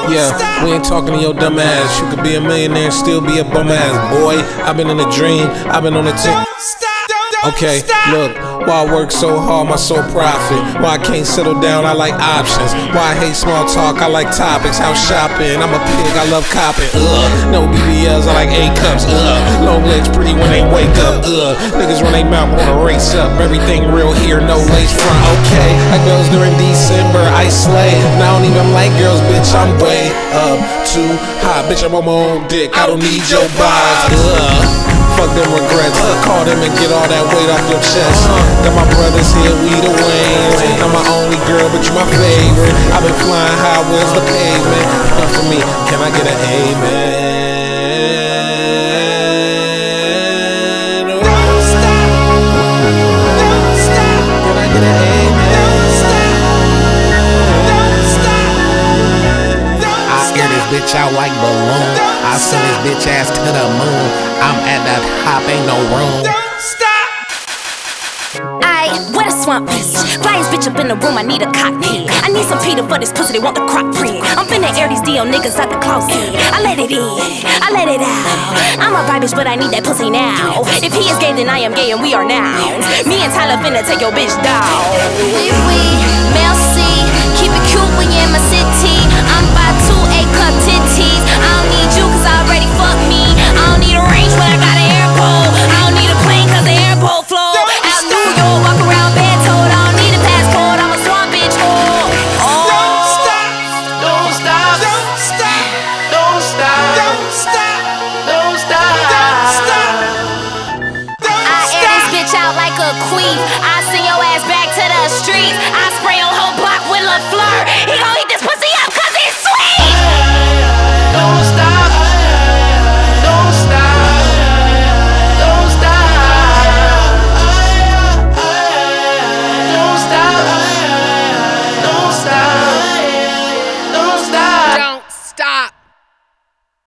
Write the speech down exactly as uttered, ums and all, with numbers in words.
Yeah, we ain't talking to your dumb ass. You could be a millionaire and still be a bum ass boy. I've been in a dream, I've been on a tick. Okay, look, why I work so hard, my sole profit. Why I can't settle down, I like options. Why I hate small talk, I like topics. House shopping, I'm a pig, I love copping. Ugh, no B B Ls, I like A cups. Ugh, long legs pretty when they wake up. Ugh, niggas run they mouth, wanna race up. Everything real here, no lace front. Okay, I girls during December, I slay. And I don't even like girls, bitch, I'm way up too high. Bitch, I'm on my own dick, I don't need your vibes. Ugh. Fuck them regrets, call them and get all that weight off your chest. Got my brothers here, we the Waynes. Not my only girl, but you my favorite. I've been flying high, where's the pavement? Come for me, can I get an amen? Don't stop, don't stop. Can I get an amen? Don't stop, don't stop. I air this bitch out like balloon. I send this bitch ass to the moon. I'm at that hop, ain't no room. Don't stop. I, where the swamp is? Flyest bitch up in the room, I need a cockpit. I need some Peter for this pussy, they want the crock print. I'm finna air these D L niggas out the closet. I let it in, I let it out. I'm a bi bitch, but I need that pussy now. If he is gay, then I am gay and we are nouns. Me and Tyler finna take your bitch down. We, we, Mel C, keep it cute when you're in my city. I'm by two A-cup titties. I don't need you cause I already fucked me. I don't need a range but I got an airport. I don't need a plane cause the airport floor. Out New York, walk around bed told. I don't need a passport, I'm a swamp bitch whore. Oh. Don't stop, don't stop, don't stop, don't stop, don't stop, don't stop, don't stop. I air this bitch out like a queen. I send your ass back to the streets. I spray your whole block with LaFleur. He gon'